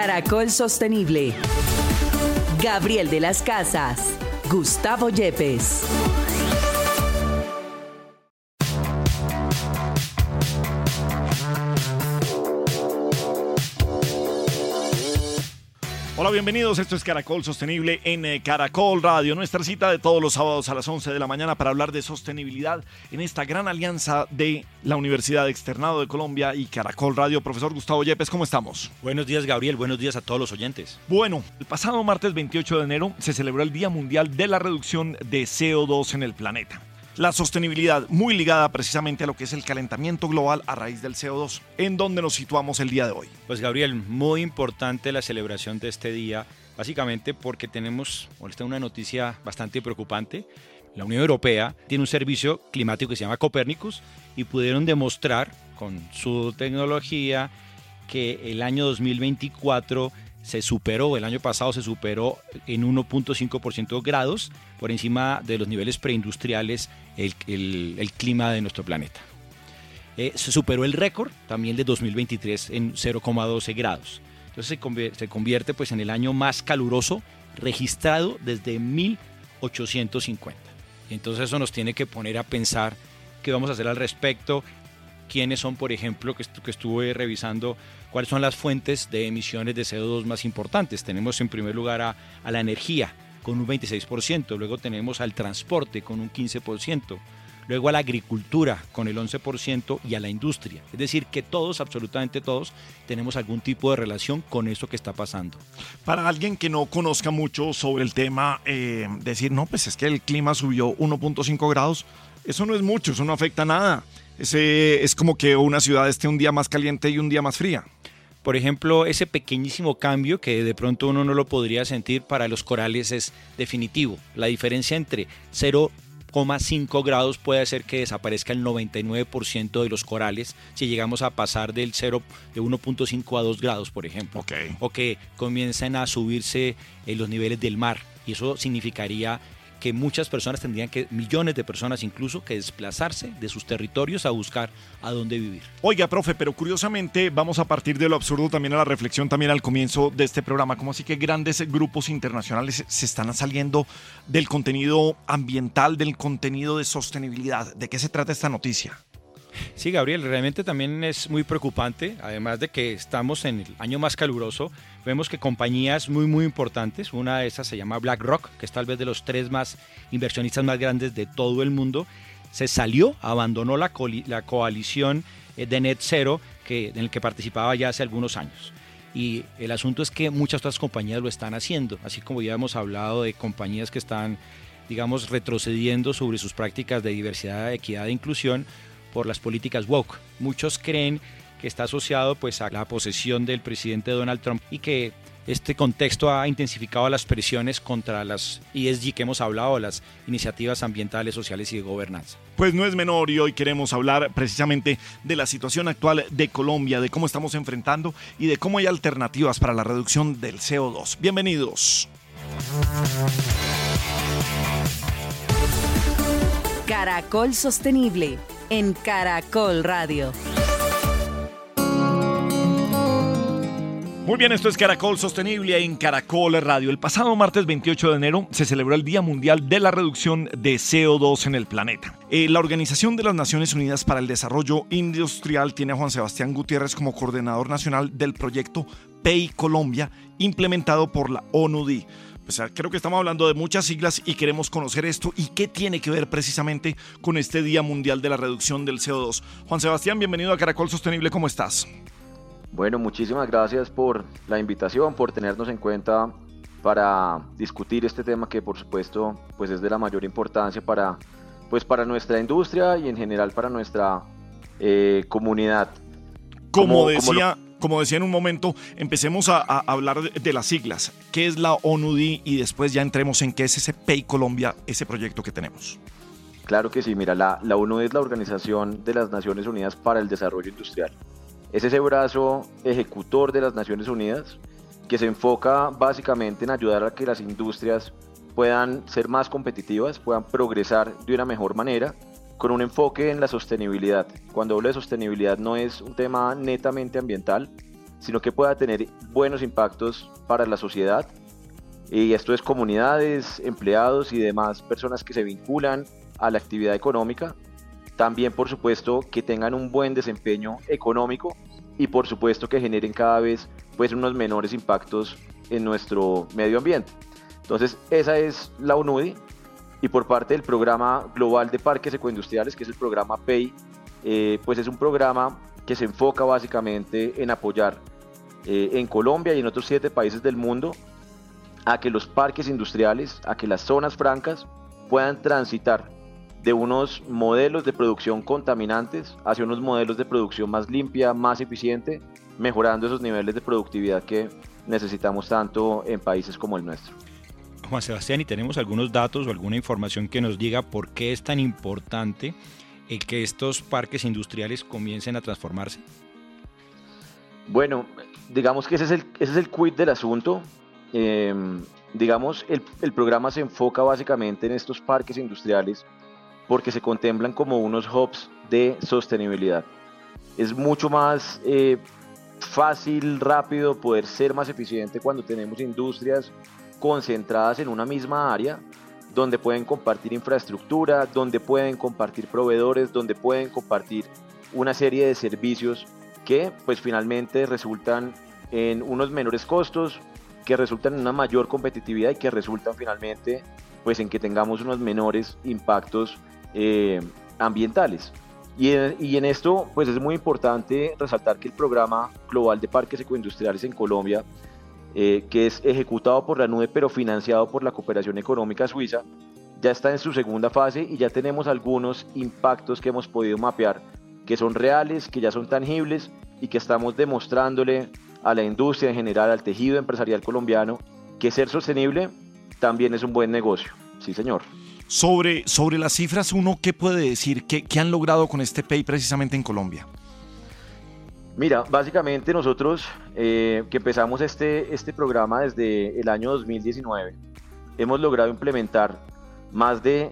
Caracol Sostenible. Gabriel de las Casas, Gustavo Yepes. Hola, bienvenidos. Esto es Caracol Sostenible en Caracol Radio. Nuestra cita de todos los sábados a las 11 de la mañana para hablar de sostenibilidad en esta gran alianza de la Universidad Externado de Colombia y Caracol Radio. Profesor Gustavo Yepes, ¿cómo estamos? Buenos días, Gabriel. Buenos días a todos los oyentes. Bueno, el pasado martes 28 de enero se celebró el Día Mundial de la Reducción de CO2 en el planeta. La sostenibilidad muy ligada precisamente a lo que es el calentamiento global a raíz del CO2. ¿En dónde nos situamos el día de hoy? Pues Gabriel, muy importante la celebración de este día, básicamente porque tenemos una noticia bastante preocupante. La Unión Europea tiene un servicio climático que se llama Copernicus y pudieron demostrar con su tecnología que el año 2024 el año pasado se superó en 1.5% grados por encima de los niveles preindustriales el clima de nuestro planeta. Se superó el récord también de 2023 en 0,12 grados. Entonces se convierte pues, en el año más caluroso registrado desde 1850. Y entonces eso nos tiene que poner a pensar qué vamos a hacer al respecto. ¿Quiénes son, por ejemplo, que estuve revisando, cuáles son las fuentes de emisiones de CO2 más importantes? Tenemos en primer lugar a la energía con un 26%, luego tenemos al transporte con un 15%, luego a la agricultura con el 11% y a la industria. Es decir, que todos, absolutamente todos, tenemos algún tipo de relación con eso que está pasando. Para alguien que no conozca mucho sobre el tema, decir, no, pues es que el clima subió 1.5 grados, eso no es mucho, eso no afecta nada. Es como que una ciudad esté un día más caliente y un día más fría. Por ejemplo, ese pequeñísimo cambio que de pronto uno no lo podría sentir para los corales es definitivo. La diferencia entre 0,5 grados puede hacer que desaparezca el 99% de los corales si llegamos a pasar de 1.5 a 2 grados, por ejemplo. Okay. O que comiencen a subirse los niveles del mar. Y eso significaría que muchas personas millones de personas incluso, que desplazarse de sus territorios a buscar a dónde vivir. Oiga, profe, pero curiosamente vamos a partir de lo absurdo también a la reflexión también al comienzo de este programa. ¿Cómo así que grandes grupos internacionales se están saliendo del contenido ambiental, del contenido de sostenibilidad? ¿De qué se trata esta noticia? Sí, Gabriel, realmente también es muy preocupante, además de que estamos en el año más caluroso, vemos que compañías muy importantes, una de esas se llama BlackRock, que es tal vez de los 3 inversionistas más grandes de todo el mundo, se salió, abandonó la coalición de Net Zero en el que participaba ya hace algunos años. Y el asunto es que muchas otras compañías lo están haciendo, así como ya hemos hablado de compañías que están, retrocediendo sobre sus prácticas de diversidad, equidad e inclusión, por las políticas woke. Muchos creen que está asociado pues, a la posesión del presidente Donald Trump y que este contexto ha intensificado las presiones contra las ESG que hemos hablado, las iniciativas ambientales, sociales y de gobernanza. Pues no es menor y hoy queremos hablar precisamente de la situación actual de Colombia, de cómo estamos enfrentando y de cómo hay alternativas para la reducción del CO2. Bienvenidos. Caracol Sostenible en Caracol Radio. Muy bien, esto es Caracol Sostenible en Caracol Radio. El pasado martes 28 de enero se celebró el Día Mundial de la Reducción de CO2 en el planeta. La Organización de las Naciones Unidas para el Desarrollo Industrial tiene a Juan Sebastián Gutiérrez como coordinador nacional del proyecto PEI Colombia, implementado por la ONUDI. Pues creo que estamos hablando de muchas siglas y queremos conocer esto y qué tiene que ver precisamente con este Día Mundial de la Reducción del CO2. Juan Sebastián, bienvenido a Caracol Sostenible, ¿cómo estás? Bueno, muchísimas gracias por la invitación, por tenernos en cuenta para discutir este tema que por supuesto pues es de la mayor importancia para nuestra industria y en general para nuestra comunidad. Como decía en un momento, empecemos a hablar de las siglas. ¿Qué es la ONUDI? Y después ya entremos en qué es ese PEI Colombia, ese proyecto que tenemos. Claro que sí, mira, la ONUDI es la Organización de las Naciones Unidas para el Desarrollo Industrial. Es ese brazo ejecutor de las Naciones Unidas que se enfoca básicamente en ayudar a que las industrias puedan ser más competitivas, puedan progresar de una mejor manera, con un enfoque en la sostenibilidad. Cuando hablo de sostenibilidad no es un tema netamente ambiental, sino que pueda tener buenos impactos para la sociedad. Y esto es comunidades, empleados y demás personas que se vinculan a la actividad económica. También, por supuesto, que tengan un buen desempeño económico y, por supuesto, que generen cada vez pues, unos menores impactos en nuestro medio ambiente. Entonces, esa es la UNUDI. Y por parte del Programa Global de Parques Ecoindustriales, que es el programa PEI, pues es un programa que se enfoca básicamente en apoyar en Colombia y en otros 7 países del mundo a que los parques industriales, a que las zonas francas puedan transitar de unos modelos de producción contaminantes hacia unos modelos de producción más limpia, más eficiente, mejorando esos niveles de productividad que necesitamos tanto en países como el nuestro. Juan Sebastián, ¿y tenemos algunos datos o alguna información que nos diga por qué es tan importante el que estos parques industriales comiencen a transformarse? Bueno, digamos que ese es el quid del asunto. Digamos, el programa se enfoca básicamente en estos parques industriales porque se contemplan como unos hubs de sostenibilidad. Es mucho más fácil, rápido poder ser más eficiente cuando tenemos industrias concentradas en una misma área, donde pueden compartir infraestructura, donde pueden compartir proveedores, donde pueden compartir una serie de servicios que pues finalmente resultan en unos menores costos, que resultan en una mayor competitividad y que resultan finalmente pues en que tengamos unos menores impactos ambientales. Y en esto pues es muy importante resaltar que el Programa Global de Parques Ecoindustriales en Colombia, que es ejecutado por la NUDE pero financiado por la Cooperación Económica Suiza, ya está en su segunda fase y ya tenemos algunos impactos que hemos podido mapear, que son reales, que ya son tangibles y que estamos demostrándole a la industria en general, al tejido empresarial colombiano, que ser sostenible también es un buen negocio. Sí, señor. Sobre las cifras, uno, ¿qué puede decir? ¿Qué han logrado con este PEI precisamente en Colombia? Mira, básicamente nosotros que empezamos este programa desde el año 2019, hemos logrado implementar más de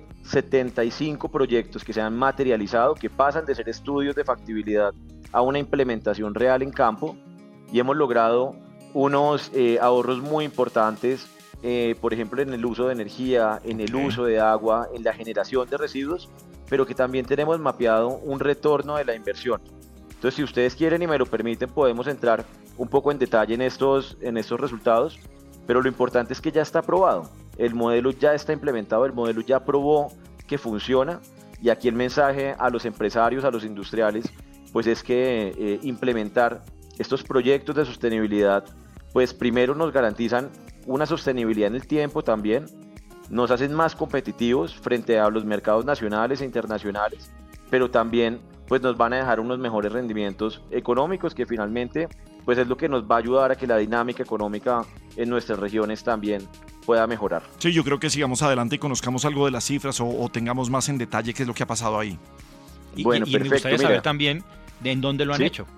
75 proyectos que se han materializado, que pasan de ser estudios de factibilidad a una implementación real en campo, y hemos logrado unos ahorros muy importantes, por ejemplo en el uso de energía, en el uso de agua, en la generación de residuos, pero que también tenemos mapeado un retorno de la inversión. Entonces, si ustedes quieren y me lo permiten, podemos entrar un poco en detalle en estos resultados, pero lo importante es que ya está aprobado, el modelo ya está implementado, el modelo ya probó que funciona, y aquí el mensaje a los empresarios, a los industriales, pues es que implementar estos proyectos de sostenibilidad, pues primero nos garantizan una sostenibilidad en el tiempo también, nos hacen más competitivos frente a los mercados nacionales e internacionales, pero también pues nos van a dejar unos mejores rendimientos económicos, que finalmente pues es lo que nos va a ayudar a que la dinámica económica en nuestras regiones también pueda mejorar. Sí, yo creo que sigamos adelante y conozcamos algo de las cifras o tengamos más en detalle qué es lo que ha pasado ahí. Bueno, y me gustaría saber también de en dónde lo han hecho.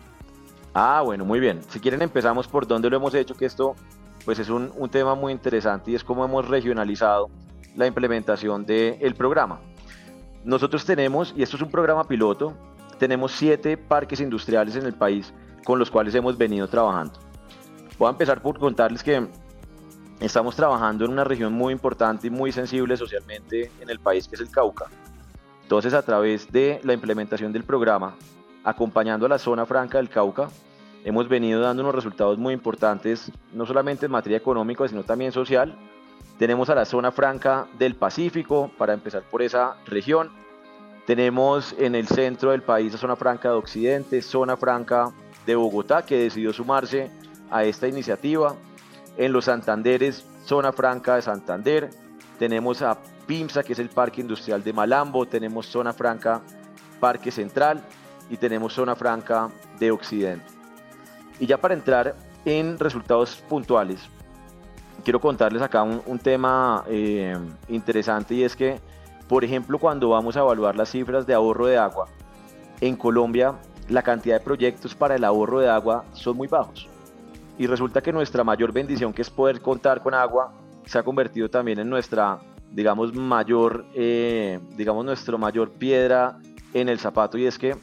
Ah, bueno, muy bien. Si quieren empezamos por dónde lo hemos hecho, que esto pues es un tema muy interesante y es cómo hemos regionalizado la implementación del programa. Nosotros tenemos, y esto es un programa piloto, tenemos 7 parques industriales en el país con los cuales hemos venido trabajando. Voy a empezar por contarles que estamos trabajando en una región muy importante y muy sensible socialmente en el país, que es el Cauca. Entonces, a través de la implementación del programa, acompañando a la zona franca del Cauca, hemos venido dando unos resultados muy importantes, no solamente en materia económica, sino también social. Tenemos a la zona franca del Pacífico, para empezar por esa región. Tenemos en el centro del país la zona franca de Occidente, zona franca de Bogotá, que decidió sumarse a esta iniciativa. En los Santanderes, zona franca de Santander. Tenemos a PIMSA, que es el Parque Industrial de Malambo. Tenemos zona franca Parque Central y tenemos zona franca de Occidente. Y ya para entrar en resultados puntuales, quiero contarles acá un tema interesante, y es que, por ejemplo, cuando vamos a evaluar las cifras de ahorro de agua, en Colombia la cantidad de proyectos para el ahorro de agua son muy bajos. Y resulta que nuestra mayor bendición, que es poder contar con agua, se ha convertido también en nuestra, nuestro mayor piedra en el zapato, y es que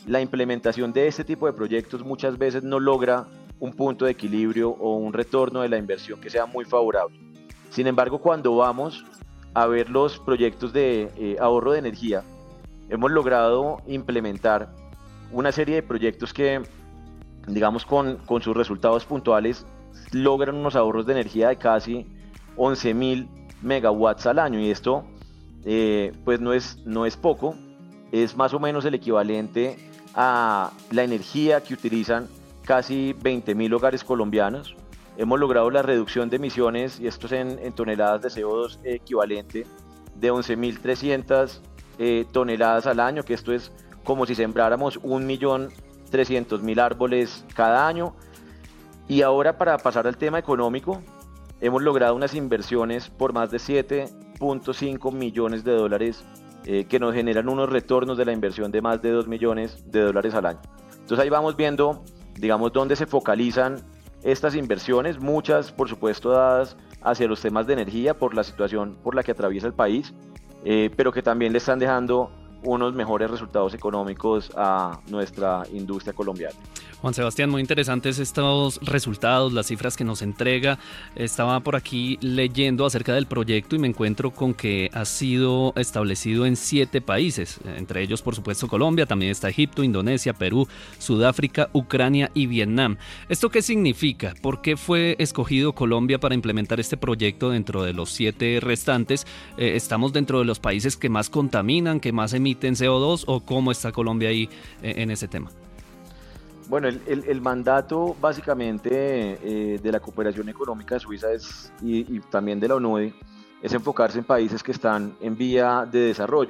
la implementación de este tipo de proyectos muchas veces no logra un punto de equilibrio o un retorno de la inversión que sea muy favorable. Sin embargo, cuando vamos a ver los proyectos de ahorro de energía, hemos logrado implementar una serie de proyectos que, digamos, con sus resultados puntuales, logran unos ahorros de energía de casi 11.000 megawatts al año, y esto pues no es poco, es más o menos el equivalente a la energía que utilizan casi 20.000 hogares colombianos. Hemos logrado la reducción de emisiones, y esto es en toneladas de CO2 equivalente, de 11.300 toneladas al año, que esto es como si sembráramos 1.300.000 árboles cada año. Y ahora, para pasar al tema económico, hemos logrado unas inversiones por más de 7.5 millones de dólares que nos generan unos retornos de la inversión de más de 2 millones de dólares al año. Entonces ahí vamos viendo, digamos, dónde se focalizan estas inversiones, muchas por supuesto dadas hacia los temas de energía por la situación por la que atraviesa el país, pero que también le están dejando unos mejores resultados económicos a nuestra industria colombiana. Juan Sebastián, muy interesantes estos resultados, las cifras que nos entrega. Estaba por aquí leyendo acerca del proyecto y me encuentro con que ha sido establecido en 7 países, entre ellos por supuesto Colombia, también está Egipto, Indonesia, Perú, Sudáfrica, Ucrania y Vietnam. ¿Esto qué significa? ¿Por qué fue escogido Colombia para implementar este proyecto dentro de los 7 restantes? ¿Estamos dentro de los países que más contaminan, que más emiten CO2, o cómo está Colombia ahí en ese tema? Bueno, el mandato básicamente de la cooperación económica de Suiza y también de la ONUDE es enfocarse en países que están en vía de desarrollo.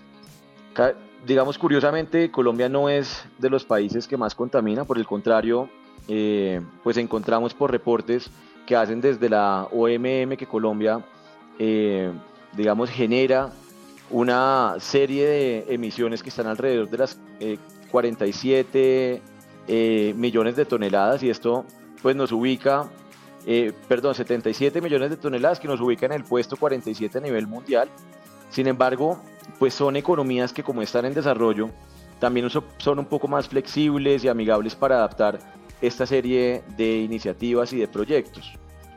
Digamos, curiosamente, Colombia no es de los países que más contamina, por el contrario, pues encontramos por reportes que hacen desde la OMM que Colombia, digamos, genera una serie de emisiones que están alrededor de las 47 millones de toneladas, y esto pues nos ubica, 77 millones de toneladas, que nos ubica en el puesto 47 a nivel mundial. Sin embargo, pues son economías que, como están en desarrollo, también son un poco más flexibles y amigables para adaptar esta serie de iniciativas y de proyectos.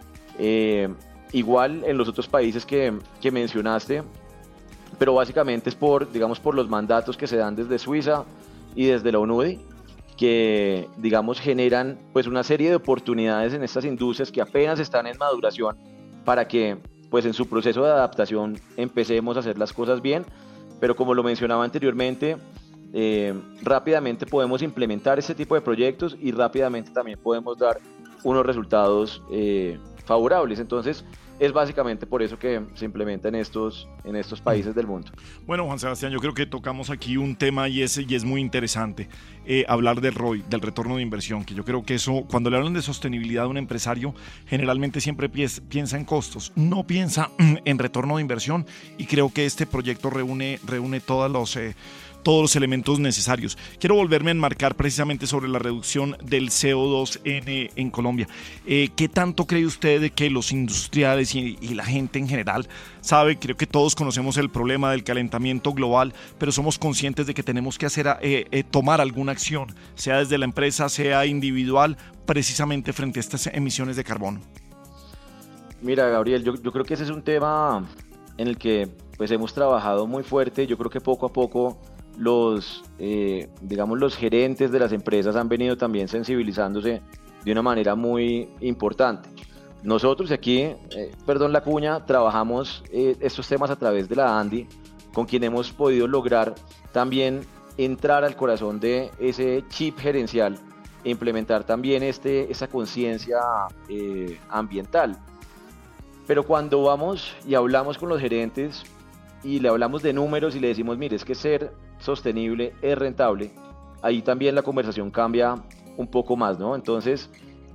Igual en los otros países que mencionaste, pero básicamente es por los mandatos que se dan desde Suiza y desde la ONUDE, que, digamos, generan pues una serie de oportunidades en estas industrias que apenas están en maduración, para que pues en su proceso de adaptación empecemos a hacer las cosas bien. Pero como lo mencionaba anteriormente, rápidamente podemos implementar este tipo de proyectos y rápidamente también podemos dar unos resultados favorables. Entonces es básicamente por eso que se implementa en estos países del mundo. Bueno, Juan Sebastián, yo creo que tocamos aquí un tema y es muy interesante, hablar del ROI, del retorno de inversión, que yo creo que eso, cuando le hablan de sostenibilidad a un empresario, generalmente siempre piensa en costos, no piensa en retorno de inversión, y creo que este proyecto reúne todos los elementos necesarios. Quiero volverme a enmarcar precisamente sobre la reducción del CO2 en Colombia. ¿Qué tanto cree usted de que los industriales y la gente en general sabe? Creo que todos conocemos el problema del calentamiento global, pero somos conscientes de que tenemos que tomar alguna acción, sea desde la empresa, sea individual, precisamente frente a estas emisiones de carbono. Mira, Gabriel, yo creo que ese es un tema en el que pues hemos trabajado muy fuerte. Yo creo que poco a poco los gerentes de las empresas han venido también sensibilizándose de una manera muy importante. Nosotros aquí, perdón la cuña, trabajamos estos temas a través de la ANDI, con quien hemos podido lograr también entrar al corazón de ese chip gerencial e implementar también esa conciencia ambiental. Pero cuando vamos y hablamos con los gerentes y le hablamos de números y le decimos, mire, es que ser sostenible es rentable, ahí también la conversación cambia un poco más, ¿no? Entonces,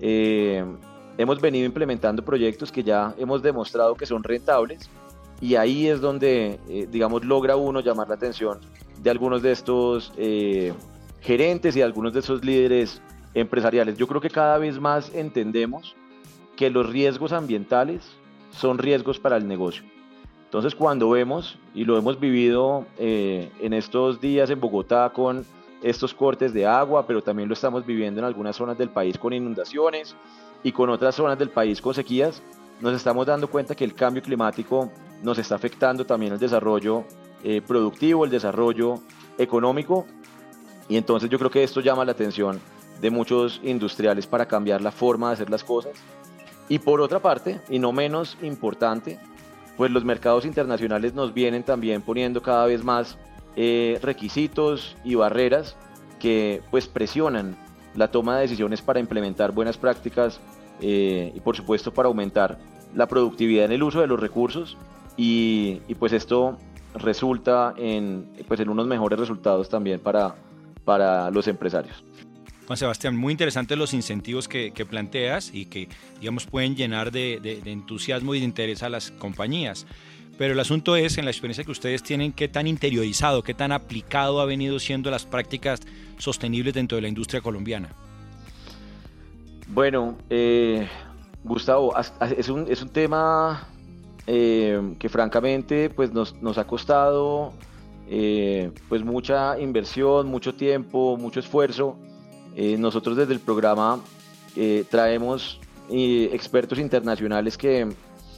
hemos venido implementando proyectos que ya hemos demostrado que son rentables, y ahí es donde, logra uno llamar la atención de algunos de estos gerentes y de algunos de esos líderes empresariales. Yo creo que cada vez más entendemos que los riesgos ambientales son riesgos para el negocio. Entonces, cuando vemos, y lo hemos vivido en estos días en Bogotá con estos cortes de agua, pero también lo estamos viviendo en algunas zonas del país con inundaciones y con otras zonas del país con sequías. Nos estamos dando cuenta que el cambio climático nos está afectando también el desarrollo productivo, el desarrollo económico, y entonces yo creo que esto llama la atención de muchos industriales para cambiar la forma de hacer las cosas. Y por otra parte, y no menos importante, pues los mercados internacionales nos vienen también poniendo cada vez más requisitos y barreras que pues presionan la toma de decisiones para implementar buenas prácticas y por supuesto para aumentar la productividad en el uso de los recursos y pues esto resulta en unos mejores resultados también para los empresarios. Juan Sebastián, muy interesantes los incentivos que planteas y que, digamos, pueden llenar de entusiasmo y de interés a las compañías. Pero el asunto es, en la experiencia que ustedes tienen, qué tan interiorizado, qué tan aplicado ha venido siendo las prácticas sostenibles dentro de la industria colombiana. Bueno, Gustavo, es un tema que francamente pues nos ha costado pues mucha inversión, mucho tiempo, mucho esfuerzo. Nosotros desde el programa traemos expertos internacionales que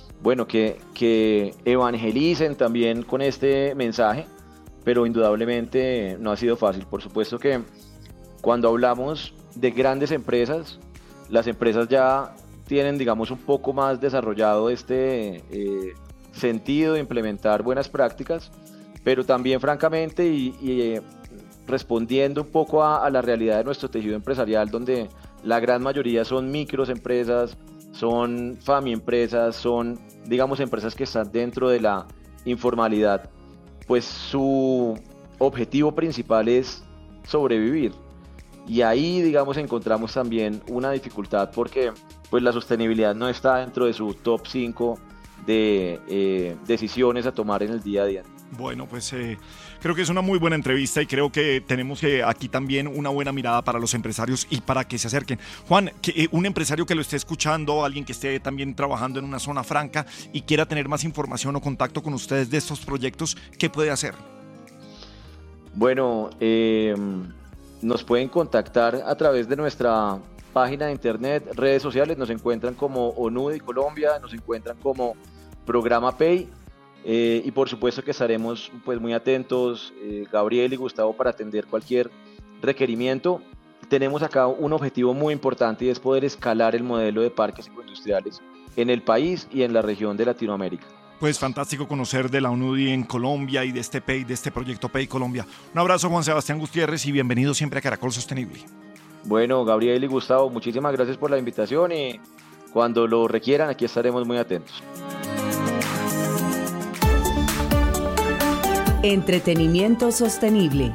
evangelicen también con este mensaje, pero indudablemente no ha sido fácil. Por supuesto que cuando hablamos de grandes empresas, las empresas ya tienen, digamos, un poco más desarrollado este sentido de implementar buenas prácticas, pero también francamente respondiendo un poco a la realidad de nuestro tejido empresarial, donde la gran mayoría son microempresas, son FAMI-empresas, son, digamos, empresas que están dentro de la informalidad, pues su objetivo principal es sobrevivir. Y ahí, digamos, encontramos también una dificultad porque pues la sostenibilidad no está dentro de su top 5 de decisiones a tomar en el día a día. Bueno, pues creo que es una muy buena entrevista y creo que tenemos aquí también una buena mirada para los empresarios y para que se acerquen. Juan, un empresario que lo esté escuchando, alguien que esté también trabajando en una zona franca y quiera tener más información o contacto con ustedes de estos proyectos, ¿qué puede hacer? Bueno, nos pueden contactar a través de nuestra página de internet, redes sociales, nos encuentran como ONUDI Colombia, nos encuentran como Programa Pay. Y por supuesto que estaremos pues muy atentos, Gabriel y Gustavo, para atender cualquier requerimiento. Tenemos acá un objetivo muy importante y es poder escalar el modelo de parques ecoindustriales en el país y en la región de Latinoamérica. Pues fantástico conocer de la ONUDI en Colombia y de este PEI, de este proyecto PEI Colombia. Un abrazo, Juan Sebastián Gutiérrez, y bienvenido siempre a Caracol Sostenible. Bueno, Gabriel y Gustavo, muchísimas gracias por la invitación y cuando lo requieran aquí estaremos muy atentos. Entretenimiento sostenible.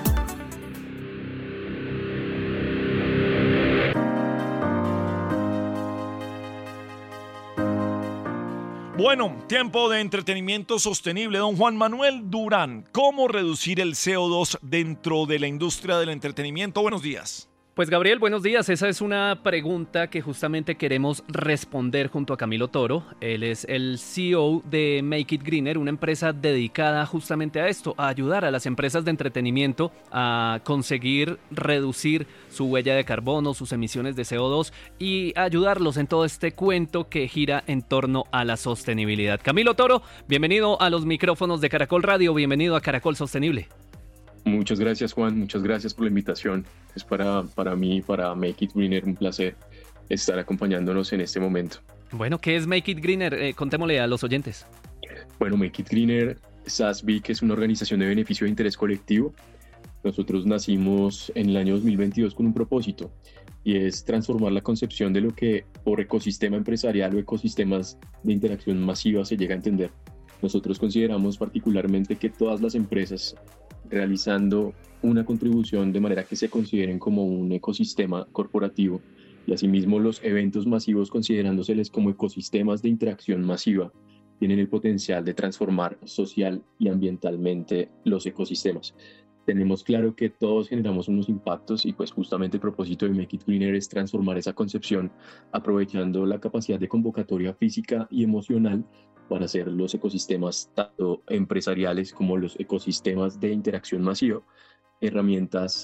Bueno, tiempo de entretenimiento sostenible. Don Juan Manuel Durán, ¿cómo reducir el CO2 dentro de la industria del entretenimiento? Buenos días. Pues Gabriel, buenos días. Esa es una pregunta que justamente queremos responder junto a Camilo Toro. Él es el CEO de Make It Greener, una empresa dedicada justamente a esto, a ayudar a las empresas de entretenimiento a conseguir reducir su huella de carbono, sus emisiones de CO2 y ayudarlos en todo este cuento que gira en torno a la sostenibilidad. Camilo Toro, bienvenido a los micrófonos de Caracol Radio, bienvenido a Caracol Sostenible. Muchas gracias, Juan, muchas gracias por la invitación. Es para mí, para Make It Greener, un placer estar acompañándonos en este momento. Bueno, ¿qué es Make It Greener? Contémosle a los oyentes. Bueno, Make It Greener, SASB, es una organización de beneficio de interés colectivo. Nosotros nacimos en el año 2022 con un propósito y es transformar la concepción de lo que por ecosistema empresarial o ecosistemas de interacción masiva se llega a entender. Nosotros consideramos particularmente que todas las empresas realizando una contribución de manera que se consideren como un ecosistema corporativo y asimismo los eventos masivos considerándoseles como ecosistemas de interacción masiva tienen el potencial de transformar social y ambientalmente los ecosistemas. Tenemos claro que todos generamos unos impactos y pues justamente el propósito de Make It Greener es transformar esa concepción aprovechando la capacidad de convocatoria física y emocional para hacer los ecosistemas tanto empresariales como los ecosistemas de interacción masiva herramientas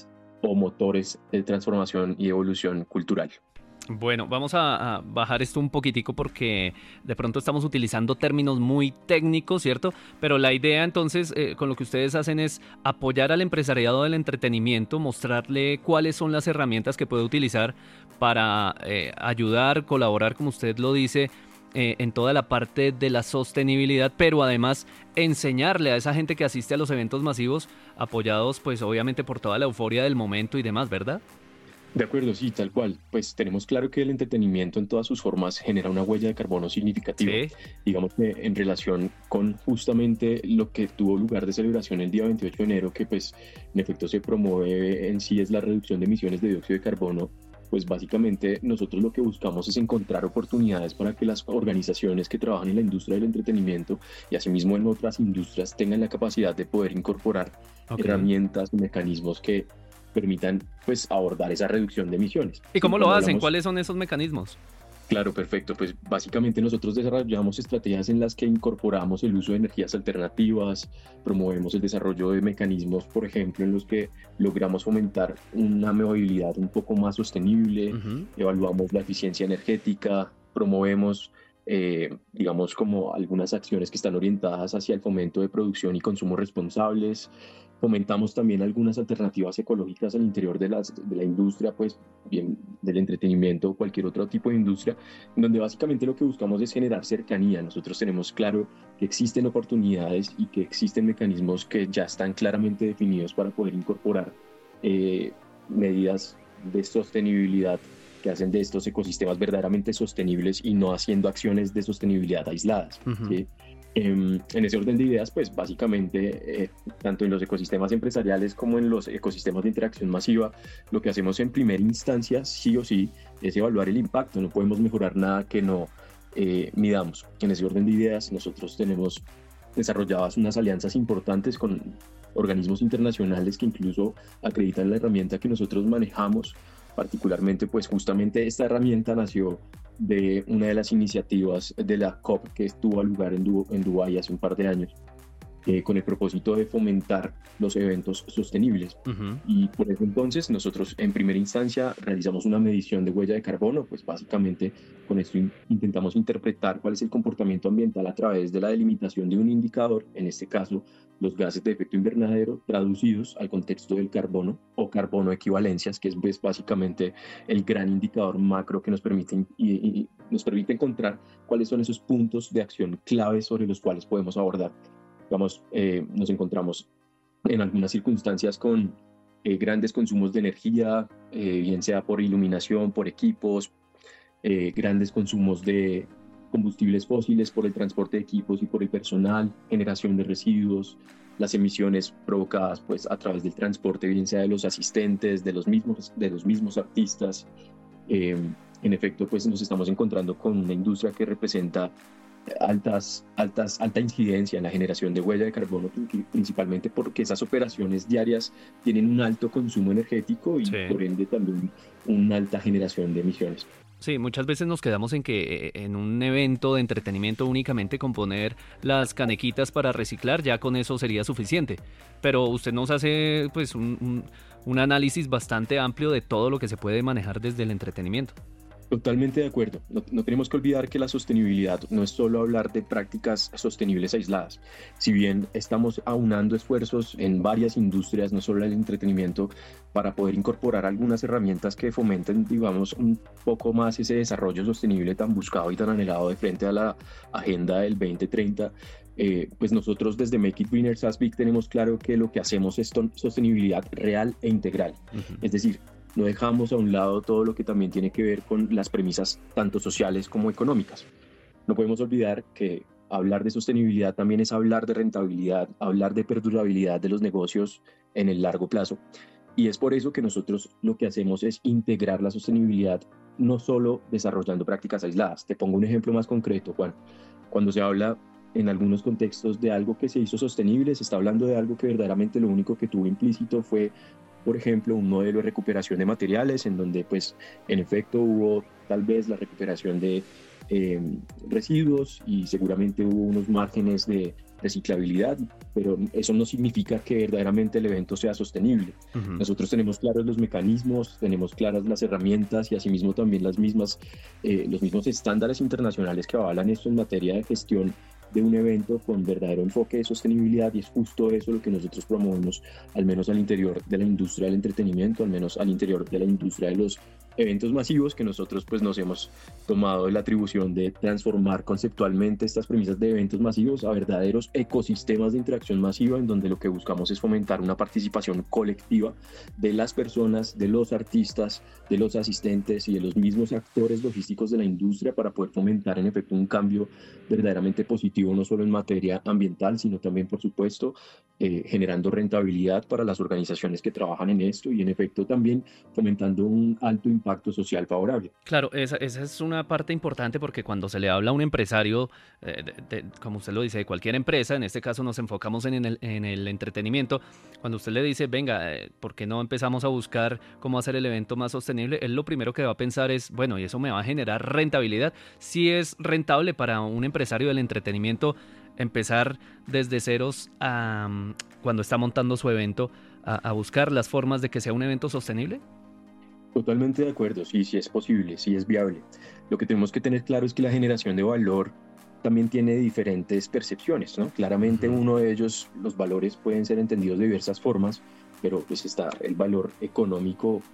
o motores de transformación y evolución cultural. Bueno, vamos a bajar esto un poquitico porque de pronto estamos utilizando términos muy técnicos, ¿cierto? Pero la idea entonces con lo que ustedes hacen es apoyar al empresariado del entretenimiento, mostrarle cuáles son las herramientas que puede utilizar para ayudar, colaborar, como usted lo dice, en toda la parte de la sostenibilidad, pero además enseñarle a esa gente que asiste a los eventos masivos, apoyados pues obviamente por toda la euforia del momento y demás, ¿verdad? De acuerdo, sí, tal cual. Pues tenemos claro que el entretenimiento en todas sus formas genera una huella de carbono significativa. Sí. Digamos que en relación con justamente lo que tuvo lugar de celebración el día 28 de enero, que pues en efecto se promueve en sí es la reducción de emisiones de dióxido de carbono, pues básicamente nosotros lo que buscamos es encontrar oportunidades para que las organizaciones que trabajan en la industria del entretenimiento y asimismo en otras industrias tengan la capacidad de poder incorporar herramientas y mecanismos que permitan pues abordar esa reducción de emisiones. ¿Y cómo lo hacen? ¿Cuáles son esos mecanismos? Claro, perfecto. Pues básicamente nosotros desarrollamos estrategias en las que incorporamos el uso de energías alternativas, promovemos el desarrollo de mecanismos, por ejemplo, en los que logramos fomentar una movilidad un poco más sostenible, evaluamos la eficiencia energética, promovemos digamos como algunas acciones que están orientadas hacia el fomento de producción y consumo responsables. Fomentamos también algunas alternativas ecológicas al interior de la industria, pues bien del entretenimiento o cualquier otro tipo de industria, donde básicamente lo que buscamos es generar cercanía. Nosotros tenemos claro que existen oportunidades y que existen mecanismos que ya están claramente definidos para poder incorporar medidas de sostenibilidad que hacen de estos ecosistemas verdaderamente sostenibles y no haciendo acciones de sostenibilidad aisladas. ¿Sí? En ese orden de ideas, pues básicamente, tanto en los ecosistemas empresariales como en los ecosistemas de interacción masiva, lo que hacemos en primera instancia, sí o sí, es evaluar el impacto. No podemos mejorar nada que no midamos. En ese orden de ideas, nosotros tenemos desarrolladas unas alianzas importantes con organismos internacionales que incluso acreditan la herramienta que nosotros manejamos. Particularmente, pues justamente esta herramienta nació de una de las iniciativas de la COP que tuvo lugar en Dubái hace un par de años, con el propósito de fomentar los eventos sostenibles. Y por ese entonces nosotros en primera instancia realizamos una medición de huella de carbono, pues básicamente con esto intentamos interpretar cuál es el comportamiento ambiental a través de la delimitación de un indicador, en este caso los gases de efecto invernadero traducidos al contexto del carbono o carbono equivalencias, que es pues, básicamente el gran indicador macro que nos permite, y nos permite encontrar cuáles son esos puntos de acción claves sobre los cuales podemos abordar. Digamos, nos encontramos en algunas circunstancias con grandes consumos de energía, bien sea por iluminación, por equipos, grandes consumos de combustibles fósiles por el transporte de equipos y por el personal, generación de residuos, las emisiones provocadas pues, a través del transporte, bien sea de los asistentes, de los mismos artistas. En efecto, pues nos estamos encontrando con una industria que representa alta incidencia en la generación de huella de carbono, principalmente porque esas operaciones diarias tienen un alto consumo energético y por ende también una alta generación de emisiones. Sí, muchas veces nos quedamos en que en un evento de entretenimiento únicamente con poner las canequitas para reciclar, ya con eso sería suficiente. Pero usted nos hace pues un análisis bastante amplio de todo lo que se puede manejar desde el entretenimiento. Totalmente de acuerdo. No tenemos que olvidar que la sostenibilidad no es solo hablar de prácticas sostenibles aisladas. Si bien estamos aunando esfuerzos en varias industrias, no solo en el entretenimiento, para poder incorporar algunas herramientas que fomenten, digamos, un poco más ese desarrollo sostenible tan buscado y tan anhelado de frente a la agenda del 2030, pues nosotros desde Make It Greener SASBIC tenemos claro que lo que hacemos es sostenibilidad real e integral. Es decir, no dejamos a un lado todo lo que también tiene que ver con las premisas tanto sociales como económicas. No podemos olvidar que hablar de sostenibilidad también es hablar de rentabilidad, hablar de perdurabilidad de los negocios en el largo plazo. Y es por eso que nosotros lo que hacemos es integrar la sostenibilidad, no solo desarrollando prácticas aisladas. Te pongo un ejemplo más concreto, Juan. Cuando se habla en algunos contextos de algo que se hizo sostenible, se está hablando de algo que verdaderamente lo único que tuvo implícito fue, por ejemplo, un modelo de recuperación de materiales en donde, pues, en efecto hubo tal vez la recuperación de residuos y seguramente hubo unos márgenes de reciclabilidad, pero eso no significa que verdaderamente el evento sea sostenible. Nosotros tenemos claros los mecanismos, tenemos claras las herramientas y asimismo también los mismos estándares internacionales que avalan esto en materia de gestión de un evento con verdadero enfoque de sostenibilidad, y es justo eso lo que nosotros promovemos, al menos al interior de la industria del entretenimiento, al menos al interior de la industria de los eventos masivos, que nosotros pues nos hemos tomado la atribución de transformar conceptualmente estas premisas de eventos masivos a verdaderos ecosistemas de interacción masiva, en donde lo que buscamos es fomentar una participación colectiva de las personas, de los artistas, de los asistentes y de los mismos actores logísticos de la industria, para poder fomentar en efecto un cambio verdaderamente positivo, no solo en materia ambiental, sino también, por supuesto, generando rentabilidad para las organizaciones que trabajan en esto, y en efecto también fomentando un alto impacto social favorable. Claro, esa es una parte importante, porque cuando se le habla a un empresario, como usted lo dice, de cualquier empresa, en este caso nos enfocamos en el entretenimiento, cuando usted le dice, venga, ¿por qué no empezamos a buscar cómo hacer el evento más sostenible? Él lo primero que va a pensar es, bueno, ¿y eso me va a generar rentabilidad? Si es rentable para un empresario del entretenimiento empezar desde ceros cuando está montando su evento, a buscar las formas de que sea un evento sostenible. Totalmente de acuerdo, sí es posible, sí es viable. Lo que tenemos que tener claro es que la generación de valor también tiene diferentes percepciones, ¿no? Claramente uno de ellos, los valores pueden ser entendidos de diversas formas, pero pues está el valor económico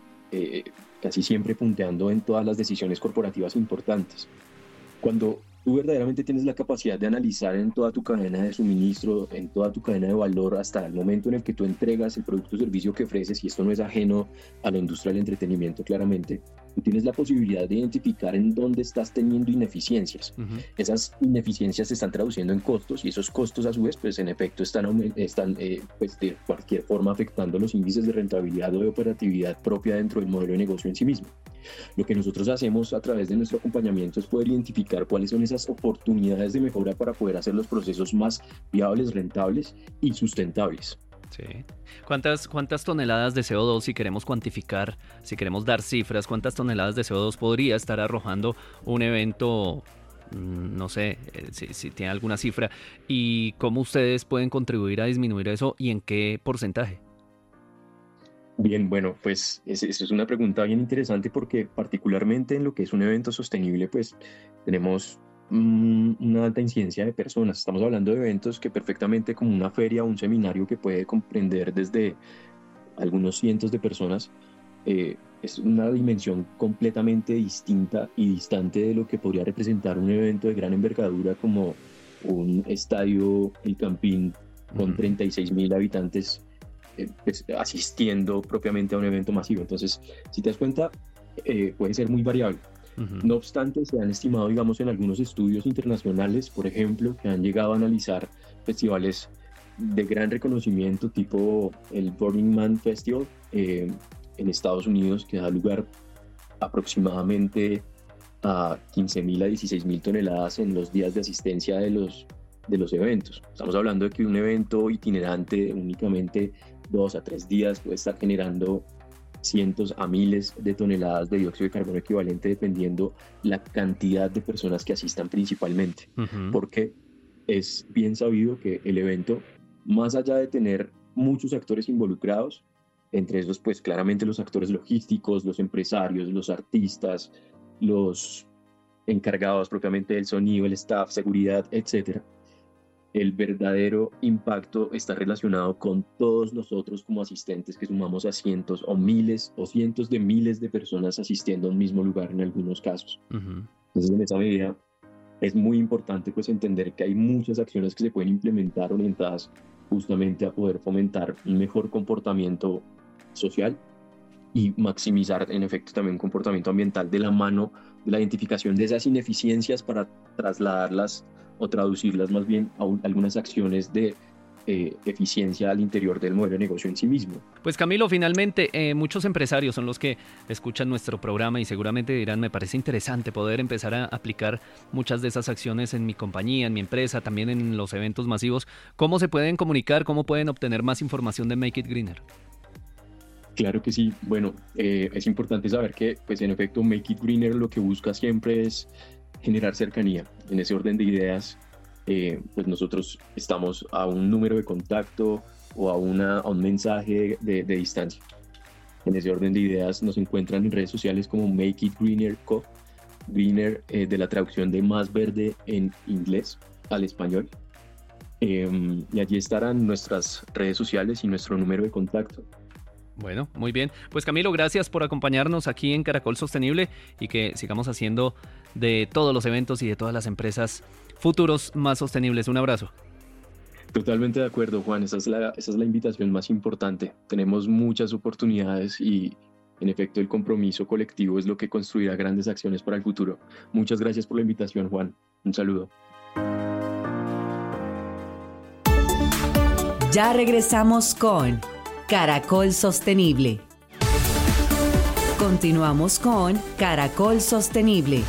casi siempre punteando en todas las decisiones corporativas importantes. Cuando tú verdaderamente tienes la capacidad de analizar en toda tu cadena de suministro, en toda tu cadena de valor, hasta el momento en el que tú entregas el producto o servicio que ofreces, y esto no es ajeno a la industria del entretenimiento claramente, tú tienes la posibilidad de identificar en dónde estás teniendo ineficiencias. Esas ineficiencias se están traduciendo en costos, y esos costos a su vez pues en efecto están pues de cualquier forma afectando los índices de rentabilidad o de operatividad propia dentro del modelo de negocio en sí mismo. Lo que nosotros hacemos a través de nuestro acompañamiento es poder identificar cuáles son esas oportunidades de mejora para poder hacer los procesos más viables, rentables y sustentables. Sí. ¿Cuántas toneladas de CO2, si queremos cuantificar, si queremos dar cifras, cuántas toneladas de CO2 podría estar arrojando un evento? No sé si tiene alguna cifra, y cómo ustedes pueden contribuir a disminuir eso y en qué porcentaje. Bien, bueno, pues esa es una pregunta bien interesante, porque particularmente en lo que es un evento sostenible, pues tenemos una alta incidencia de personas. Estamos hablando de eventos que perfectamente, como una feria o un seminario que puede comprender desde algunos cientos de personas, es una dimensión completamente distinta y distante de lo que podría representar un evento de gran envergadura como un estadio El Campín con 36.000 habitantes pues, asistiendo propiamente a un evento masivo. Entonces, si te das cuenta, puede ser muy variable. No obstante, se han estimado, digamos, en algunos estudios internacionales, por ejemplo, que han llegado a analizar festivales de gran reconocimiento, tipo el Burning Man Festival en Estados Unidos, que da lugar aproximadamente a 15.000 a 16.000 toneladas en los días de asistencia de los eventos. Estamos hablando de que un evento itinerante únicamente 2 a 3 días puede estar generando cientos a miles de toneladas de dióxido de carbono equivalente, dependiendo la cantidad de personas que asistan principalmente. Porque es bien sabido que el evento, más allá de tener muchos actores involucrados, entre esos pues claramente los actores logísticos, los empresarios, los artistas, los encargados propiamente del sonido, el staff, seguridad, etcétera, el verdadero impacto está relacionado con todos nosotros como asistentes, que sumamos a cientos o miles o cientos de miles de personas asistiendo a un mismo lugar en algunos casos. Entonces, en esa medida es muy importante pues entender que hay muchas acciones que se pueden implementar orientadas justamente a poder fomentar un mejor comportamiento social y maximizar en efecto también un comportamiento ambiental, de la mano de la identificación de esas ineficiencias para trasladarlas o traducirlas más bien a algunas acciones de eficiencia al interior del modelo de negocio en sí mismo. Pues Camilo, finalmente muchos empresarios son los que escuchan nuestro programa y seguramente dirán, me parece interesante poder empezar a aplicar muchas de esas acciones en mi compañía, en mi empresa, también en los eventos masivos. ¿Cómo se pueden comunicar? ¿Cómo pueden obtener más información de Make It Greener? Claro que sí. Bueno, es importante saber que pues en efecto Make It Greener lo que busca siempre es generar cercanía. En ese orden de ideas, pues nosotros estamos a un número de contacto o a un mensaje de distancia. En ese orden de ideas nos encuentran en redes sociales como Make It Greener Co. Greener de la traducción de más verde en inglés al español. Y allí estarán nuestras redes sociales y nuestro número de contacto. Bueno, muy bien. Pues Camilo, gracias por acompañarnos aquí en Caracol Sostenible y que sigamos haciendo de todos los eventos y de todas las empresas futuros más sostenibles. Un abrazo. Totalmente de acuerdo, Juan. Esa es la invitación más importante. Tenemos muchas oportunidades y, en efecto, el compromiso colectivo es lo que construirá grandes acciones para el futuro. Muchas gracias por la invitación, Juan. Un saludo. Ya regresamos con Caracol Sostenible. Continuamos con Caracol Sostenible.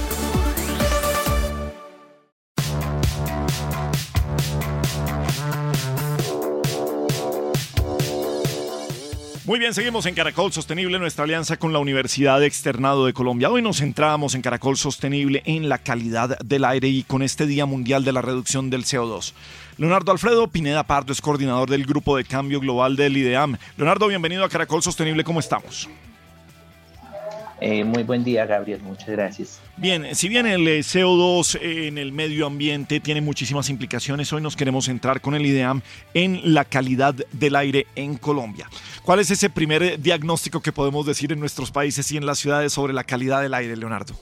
Muy bien, seguimos en Caracol Sostenible, nuestra alianza con la Universidad Externado de Colombia. Hoy nos centramos en Caracol Sostenible en la calidad del aire y con este Día Mundial de la Reducción del CO2. Leonardo Alfredo Pineda Pardo es coordinador del Grupo de Cambio Global del IDEAM. Leonardo, bienvenido a Caracol Sostenible, ¿cómo estamos? Muy buen día, Gabriel, muchas gracias. Bien, si bien el CO2 en el medio ambiente tiene muchísimas implicaciones, hoy nos queremos centrar con el IDEAM en la calidad del aire en Colombia. ¿Cuál es ese primer diagnóstico que podemos decir en nuestros países y en las ciudades sobre la calidad del aire, Leonardo?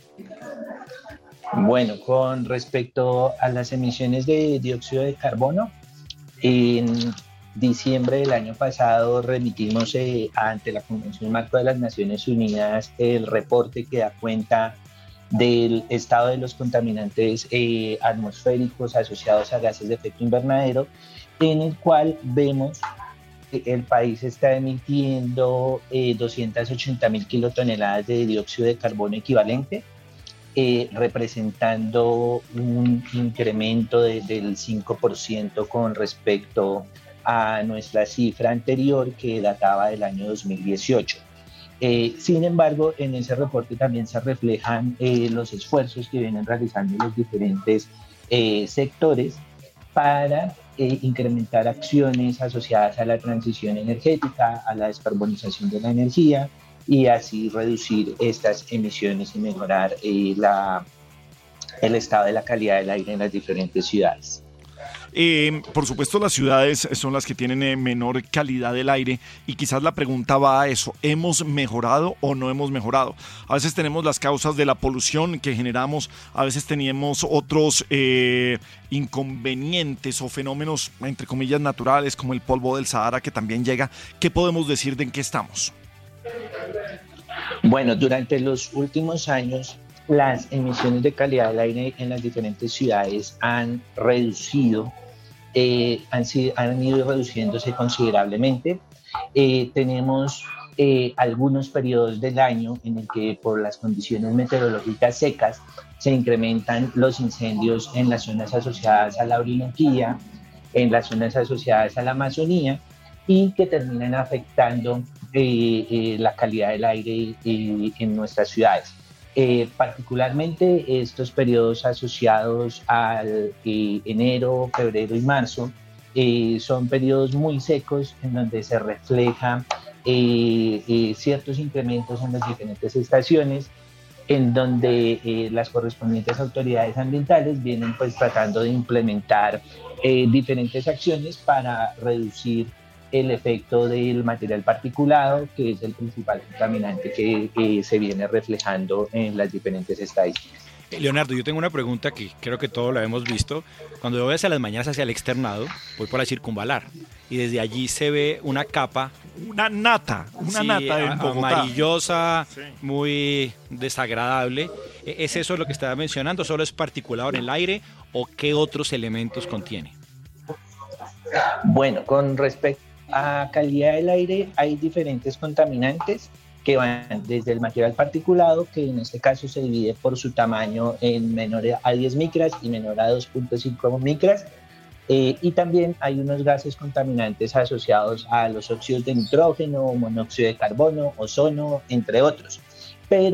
Bueno, con respecto a las emisiones de dióxido de carbono, en diciembre del año pasado remitimos ante la Convención Marco de las Naciones Unidas el reporte que da cuenta del estado de los contaminantes atmosféricos asociados a gases de efecto invernadero, en el cual vemos que el país está emitiendo 280.000 kilotoneladas de dióxido de carbono equivalente, representando un incremento del 5% con respecto a nuestra cifra anterior que databa del año 2018. Sin embargo, en ese reporte también se reflejan los esfuerzos que vienen realizando los diferentes sectores para incrementar acciones asociadas a la transición energética, a la descarbonización de la energía y así reducir estas emisiones y mejorar el estado de la calidad del aire en las diferentes ciudades. Por supuesto, las ciudades son las que tienen menor calidad del aire y quizás la pregunta va a eso: ¿hemos mejorado o no hemos mejorado? A veces tenemos las causas de la polución que generamos, a veces tenemos otros inconvenientes o fenómenos, entre comillas, naturales, como el polvo del Sahara que también llega. ¿Qué podemos decir de en qué estamos? Bueno, durante los últimos años, las emisiones de calidad del aire en las diferentes ciudades han reducido, han ido reduciéndose considerablemente. Tenemos algunos periodos del año en el que por las condiciones meteorológicas secas se incrementan los incendios en las zonas asociadas a la Orinoquía, en las zonas asociadas a la Amazonía, y que terminan afectando la calidad del aire en nuestras ciudades. Particularmente estos periodos asociados al enero, febrero y marzo son periodos muy secos en donde se reflejan ciertos incrementos en las diferentes estaciones, en donde las correspondientes autoridades ambientales vienen pues tratando de implementar diferentes acciones para reducir el efecto del material particulado, que es el principal contaminante que se viene reflejando en las diferentes estadísticas. Leonardo, yo tengo una pregunta que creo que todos la hemos visto. Cuando yo voy hacia las mañanas hacia el externado, voy por la circunvalar y desde allí se ve una capa. Una nata en Bogotá. Amarillosa, sí, muy desagradable. ¿Es eso lo que estaba mencionando? ¿Solo es particulado en el aire o qué otros elementos contiene? Bueno, con respecto a calidad del aire, hay diferentes contaminantes que van desde el material particulado, que en este caso se divide por su tamaño en menor a 10 micras y menor a 2.5 micras, y también hay unos gases contaminantes asociados a los óxidos de nitrógeno, monóxido de carbono, ozono, entre otros. Pero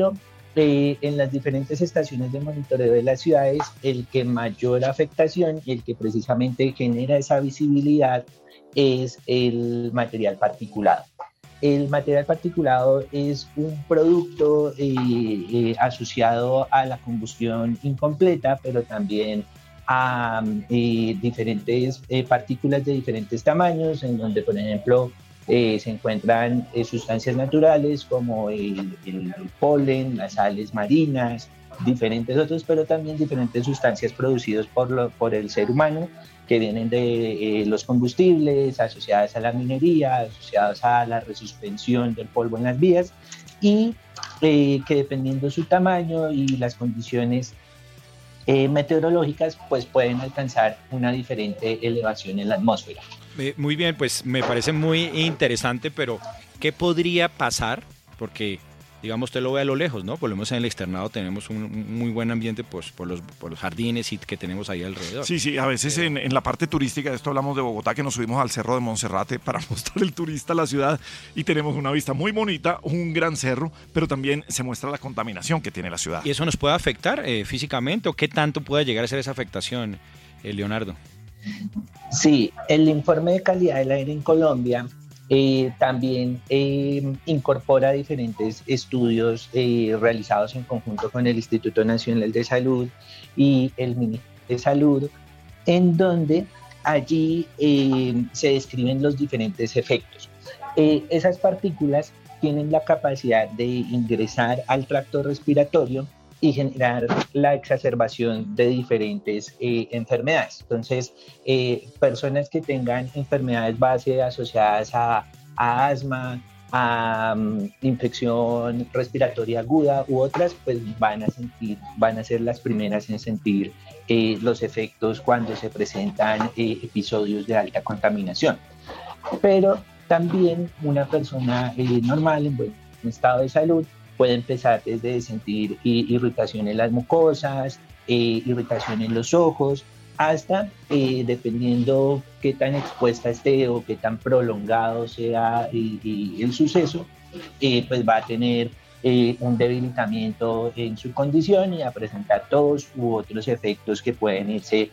en las diferentes estaciones de monitoreo de las ciudades, el que mayor afectación y el que precisamente genera esa visibilidad es el material particulado. El material particulado es un producto asociado a la combustión incompleta, pero también a diferentes partículas de diferentes tamaños, en donde, por ejemplo, se encuentran sustancias naturales como el polen, las sales marinas, diferentes otros, pero también diferentes sustancias producidas por el ser humano, que vienen de los combustibles, asociadas a la minería, asociadas a la resuspensión del polvo en las vías, y que dependiendo su tamaño y las condiciones meteorológicas, pues pueden alcanzar una diferente elevación en la atmósfera. Muy bien, pues me parece muy interesante, pero ¿qué podría pasar? Porque, digamos, usted lo ve a lo lejos, ¿no? Por lo menos en el externado tenemos un muy buen ambiente, pues, por los jardines y que tenemos ahí alrededor. Sí, a veces en la parte turística, de esto hablamos de Bogotá, que nos subimos al Cerro de Monserrate para mostrar al turista la ciudad y tenemos una vista muy bonita, un gran cerro, pero también se muestra la contaminación que tiene la ciudad. ¿Y eso nos puede afectar físicamente o qué tanto puede llegar a ser esa afectación, Leonardo? Sí, el informe de calidad del aire en Colombia también incorpora diferentes estudios realizados en conjunto con el Instituto Nacional de Salud y el Ministerio de Salud, en donde allí se describen los diferentes efectos. Esas partículas tienen la capacidad de ingresar al tracto respiratorio y generar la exacerbación de diferentes enfermedades. Entonces, personas que tengan enfermedades base asociadas a asma, a infección respiratoria aguda u otras, pues van a ser las primeras en sentir los efectos cuando se presentan episodios de alta contaminación. Pero también una persona normal, en buen estado de salud, puede empezar desde sentir irritación en las mucosas, irritación en los ojos, hasta, dependiendo qué tan expuesta esté o qué tan prolongado sea el suceso, pues va a tener un debilitamiento en su condición y a presentar tos u otros efectos que pueden irse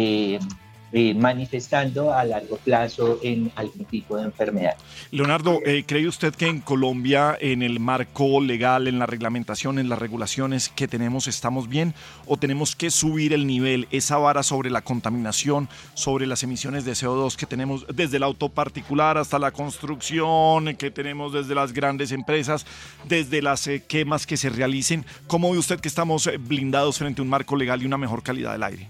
manifestando a largo plazo en algún tipo de enfermedad. Leonardo, ¿cree usted que en Colombia, en el marco legal, en la reglamentación, en las regulaciones que tenemos, estamos bien o tenemos que subir el nivel, esa vara sobre la contaminación, sobre las emisiones de CO2 que tenemos desde el auto particular hasta la construcción, que tenemos desde las grandes empresas, desde las quemas que se realicen? ¿Cómo ve usted que estamos blindados frente a un marco legal y una mejor calidad del aire?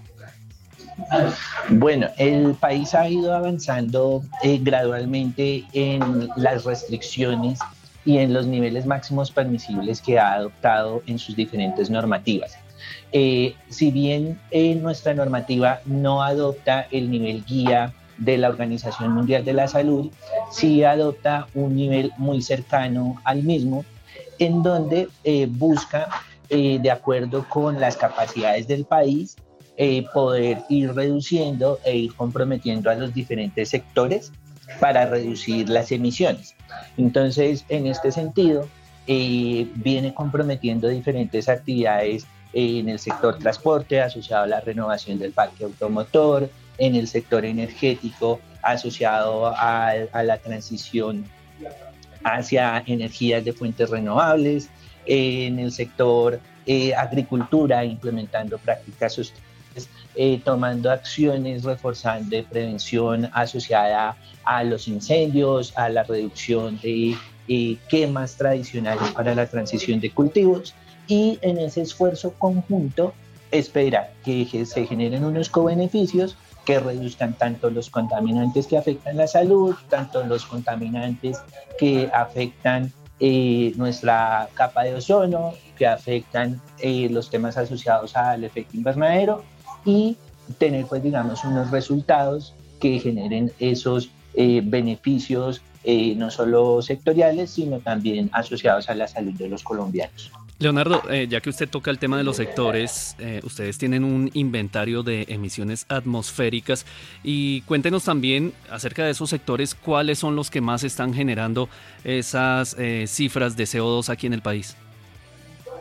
Bueno, el país ha ido avanzando gradualmente en las restricciones y en los niveles máximos permisibles que ha adoptado en sus diferentes normativas. Si bien nuestra normativa no adopta el nivel guía de la Organización Mundial de la Salud, sí adopta un nivel muy cercano al mismo, en donde busca, de acuerdo con las capacidades del país, poder ir reduciendo e ir comprometiendo a los diferentes sectores para reducir las emisiones. Entonces, en este sentido, viene comprometiendo diferentes actividades en el sector transporte asociado a la renovación del parque automotor, en el sector energético asociado a la transición hacia energías de fuentes renovables, en el sector agricultura implementando prácticas sostenibles, tomando acciones reforzando de prevención asociada a los incendios, a la reducción de quemas tradicionales para la transición de cultivos, y en ese esfuerzo conjunto espera que se generen unos cobeneficios que reduzcan tanto los contaminantes que afectan la salud, tanto los contaminantes que afectan nuestra capa de ozono, que afectan los temas asociados al efecto invernadero, y tener, pues, digamos, unos resultados que generen esos beneficios no solo sectoriales, sino también asociados a la salud de los colombianos. Leonardo, ya que usted toca el tema de los sectores, ustedes tienen un inventario de emisiones atmosféricas, y cuéntenos también acerca de esos sectores, cuáles son los que más están generando esas cifras de CO2 aquí en el país.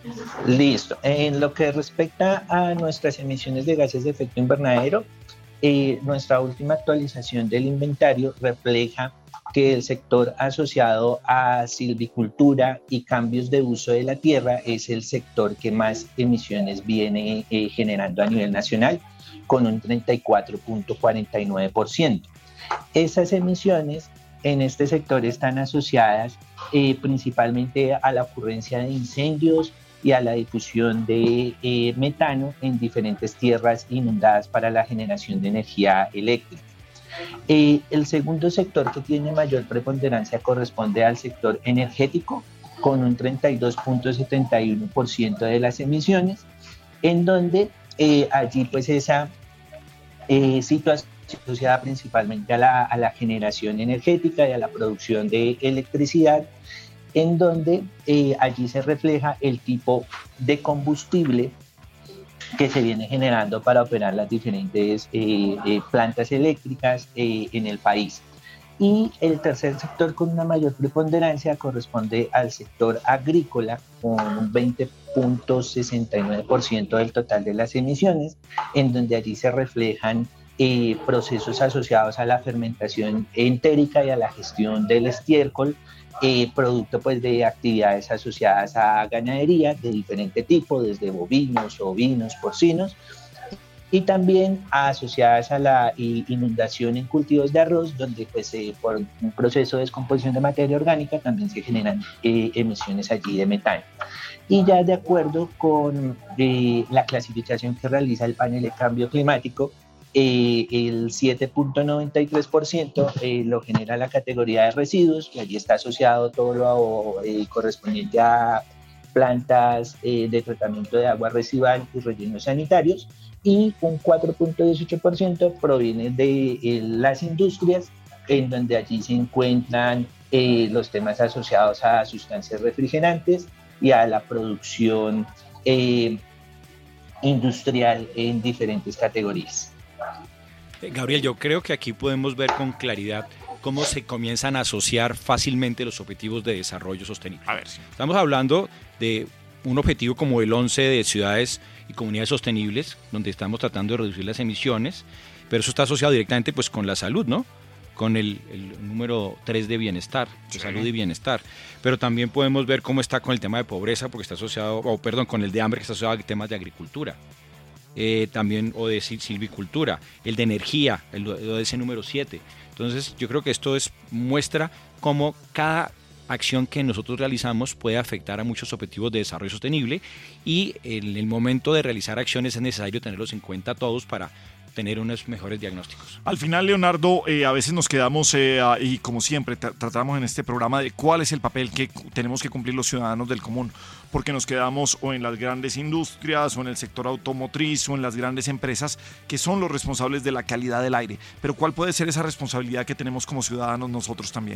Listo. En lo que respecta a nuestras emisiones de gases de efecto invernadero, nuestra última actualización del inventario refleja que el sector asociado a silvicultura y cambios de uso de la tierra es el sector que más emisiones viene generando a nivel nacional, con un 34.49%. Esas emisiones en este sector están asociadas principalmente a la ocurrencia de incendios y a la difusión de metano en diferentes tierras inundadas para la generación de energía eléctrica. El segundo sector que tiene mayor preponderancia corresponde al sector energético, con un 32.71% de las emisiones, en donde allí pues esa situación asociada principalmente a la generación energética y a la producción de electricidad, en donde allí se refleja el tipo de combustible que se viene generando para operar las diferentes plantas eléctricas en el país. Y el tercer sector con una mayor preponderancia corresponde al sector agrícola, con un 20.69% del total de las emisiones, en donde allí se reflejan procesos asociados a la fermentación entérica y a la gestión del estiércol, producto pues de actividades asociadas a ganadería de diferente tipo, desde bovinos, ovinos, porcinos, y también asociadas a la inundación en cultivos de arroz, donde pues por un proceso de descomposición de materia orgánica también se generan emisiones allí de metano. Y ya de acuerdo con la clasificación que realiza el panel de cambio climático, el 7.93% lo genera la categoría de residuos, y allí está asociado todo lo correspondiente a plantas de tratamiento de agua residual y rellenos sanitarios, y un 4.18% proviene de las industrias, en donde allí se encuentran los temas asociados a sustancias refrigerantes y a la producción industrial en diferentes categorías. Gabriel, yo creo que aquí podemos ver con claridad cómo se comienzan a asociar fácilmente los objetivos de desarrollo sostenible. A ver, sí. Estamos hablando de un objetivo como el 11 de ciudades y comunidades sostenibles, donde estamos tratando de reducir las emisiones, pero eso está asociado directamente pues con la salud, ¿no? Con el número 3 de bienestar, de salud y bienestar. Pero también podemos ver cómo está con el tema de pobreza, porque está asociado, con el de hambre, que está asociado a temas de agricultura. También o de silvicultura, el de energía, el de ese número 7. Entonces yo creo que esto muestra cómo cada acción que nosotros realizamos puede afectar a muchos objetivos de desarrollo sostenible, y en el momento de realizar acciones es necesario tenerlos en cuenta todos para tener unos mejores diagnósticos. Al final, Leonardo, a veces nos quedamos, y como siempre tratamos en este programa, de cuál es el papel que tenemos que cumplir los ciudadanos del común, porque nos quedamos o en las grandes industrias, o en el sector automotriz, o en las grandes empresas, que son los responsables de la calidad del aire. Pero ¿cuál puede ser esa responsabilidad que tenemos como ciudadanos nosotros también?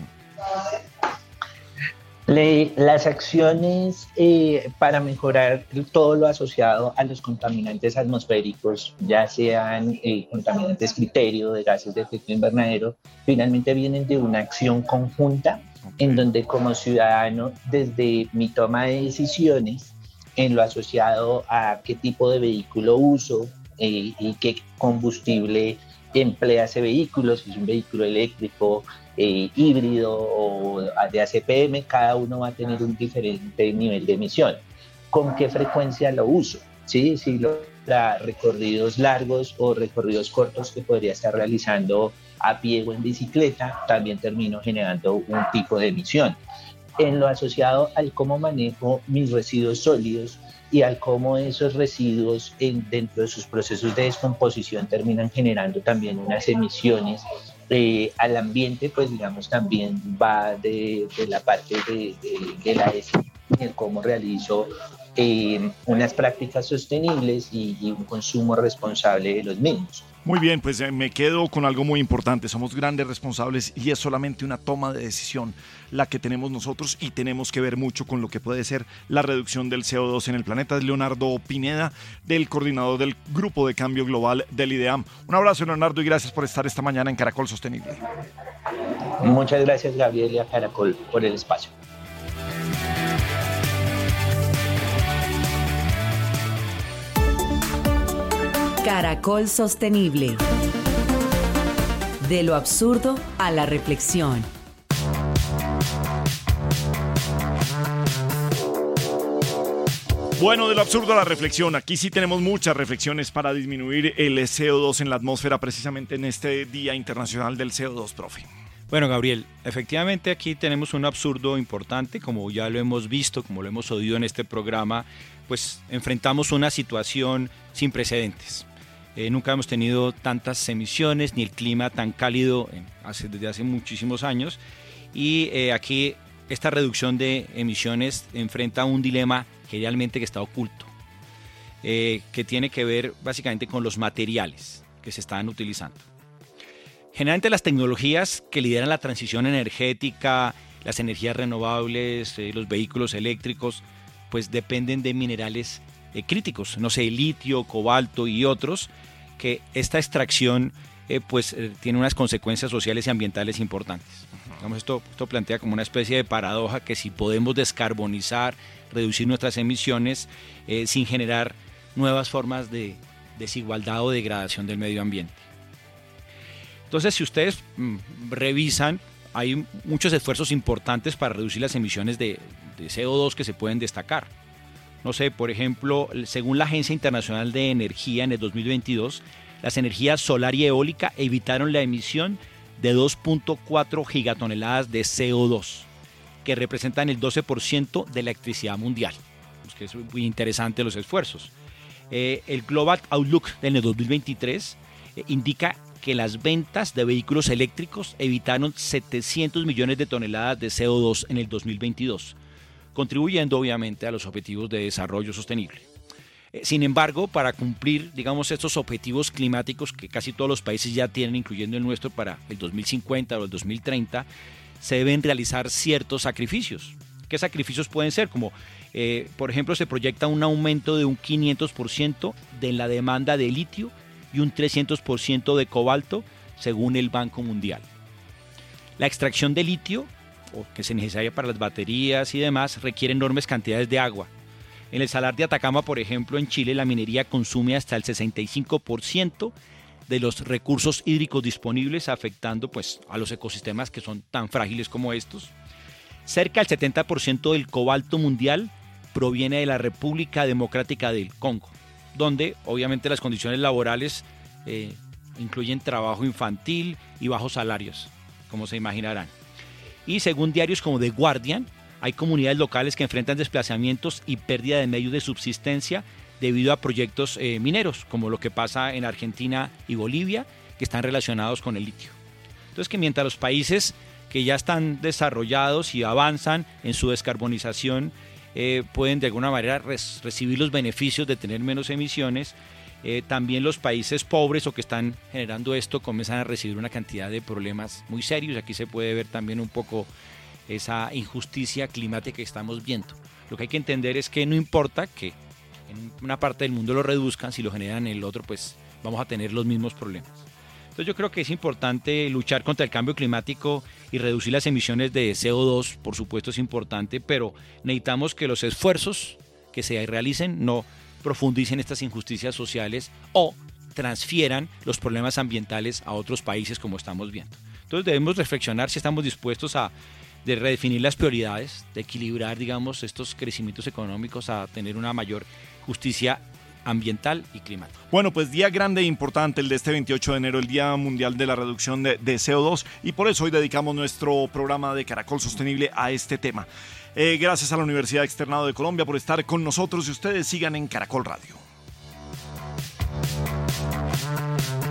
Las acciones para mejorar todo lo asociado a los contaminantes atmosféricos, ya sean contaminantes criterio de gases de efecto invernadero, finalmente vienen de una acción conjunta, en donde como ciudadano, desde mi toma de decisiones en lo asociado a qué tipo de vehículo uso y qué combustible emplea ese vehículo, si es un vehículo eléctrico, híbrido o de ACPM, cada uno va a tener un diferente nivel de emisión. ¿Con qué frecuencia lo uso? ¿Sí? Si para recorridos largos o recorridos cortos que podría estar realizando a pie o en bicicleta, también termino generando un tipo de emisión. En lo asociado al cómo manejo mis residuos sólidos y al cómo esos residuos dentro de sus procesos de descomposición terminan generando también unas emisiones al ambiente, pues digamos también va de la parte de la de cómo realizo unas prácticas sostenibles y un consumo responsable de los mismos. Muy bien, pues me quedo con algo muy importante. Somos grandes responsables y es solamente una toma de decisión la que tenemos nosotros, y tenemos que ver mucho con lo que puede ser la reducción del CO2 en el planeta. Es Leonardo Pineda, del coordinador del Grupo de Cambio Global del IDEAM. Un abrazo, Leonardo, y gracias por estar esta mañana en Caracol Sostenible. Muchas gracias, Gabriel, y a Caracol por el espacio. Caracol Sostenible. De lo absurdo a la reflexión. Bueno, de lo absurdo a la reflexión. Aquí sí tenemos muchas reflexiones para disminuir el CO2 en la atmósfera precisamente en este Día Internacional del CO2, profe. Bueno, Gabriel, efectivamente aquí tenemos un absurdo importante, como ya lo hemos visto, como lo hemos oído en este programa, pues enfrentamos una situación sin precedentes. Nunca hemos tenido tantas emisiones ni el clima tan cálido desde hace muchísimos años, y aquí esta reducción de emisiones enfrenta un dilema generalmente que está oculto, que tiene que ver básicamente con los materiales que se están utilizando. Generalmente las tecnologías que lideran la transición energética, las energías renovables, los vehículos eléctricos, pues dependen de minerales críticos, no sé, litio, cobalto y otros, que esta extracción tiene unas consecuencias sociales y ambientales importantes. Digamos, esto plantea como una especie de paradoja, que si podemos descarbonizar, reducir nuestras emisiones sin generar nuevas formas de desigualdad o degradación del medio ambiente. Entonces, si ustedes revisan, hay muchos esfuerzos importantes para reducir las emisiones de CO2 que se pueden destacar. No sé, por ejemplo, según la Agencia Internacional de Energía, en el 2022, las energías solar y eólica evitaron la emisión de 2.4 gigatoneladas de CO2, que representan el 12% de la electricidad mundial. Es que es muy interesante los esfuerzos. El Global Outlook del 2023 indica que las ventas de vehículos eléctricos evitaron 700 millones de toneladas de CO2 en el 2022, contribuyendo obviamente a los objetivos de desarrollo sostenible. Sin embargo, para cumplir, digamos, estos objetivos climáticos que casi todos los países ya tienen, incluyendo el nuestro, para el 2050 o el 2030, se deben realizar ciertos sacrificios. ¿Qué sacrificios pueden ser? Como, por ejemplo, se proyecta un aumento de un 500% de la demanda de litio y un 300% de cobalto, según el Banco Mundial. La extracción de litio, que es necesaria para las baterías y demás, requiere enormes cantidades de agua. En el Salar de Atacama, por ejemplo, en Chile, la minería consume hasta el 65% de los recursos hídricos disponibles, afectando pues, a los ecosistemas que son tan frágiles como estos. Cerca del 70% del cobalto mundial proviene de la República Democrática del Congo, donde obviamente las condiciones laborales incluyen trabajo infantil y bajos salarios, como se imaginarán. Y según diarios como The Guardian, hay comunidades locales que enfrentan desplazamientos y pérdida de medios de subsistencia debido a proyectos mineros, como lo que pasa en Argentina y Bolivia, que están relacionados con el litio. Entonces, que mientras los países que ya están desarrollados y avanzan en su descarbonización pueden de alguna manera recibir los beneficios de tener menos emisiones, también los países pobres o que están generando esto comienzan a recibir una cantidad de problemas muy serios. Aquí se puede ver también un poco esa injusticia climática que estamos viendo. Lo que hay que entender es que no importa que en una parte del mundo lo reduzcan, si lo generan en el otro, pues vamos a tener los mismos problemas. Entonces yo creo que es importante luchar contra el cambio climático y reducir las emisiones de CO2, por supuesto es importante, pero necesitamos que los esfuerzos que se realicen no profundicen estas injusticias sociales o transfieran los problemas ambientales a otros países como estamos viendo. Entonces debemos reflexionar si estamos dispuestos de redefinir las prioridades, de equilibrar, digamos, estos crecimientos económicos a tener una mayor justicia ambiental y climática. Bueno, pues día grande e importante el de este 28 de enero, el Día Mundial de la Reducción de CO2, y por eso hoy dedicamos nuestro programa de Caracol Sostenible a este tema. Gracias a la Universidad Externado de Colombia por estar con nosotros y ustedes sigan en Caracol Radio.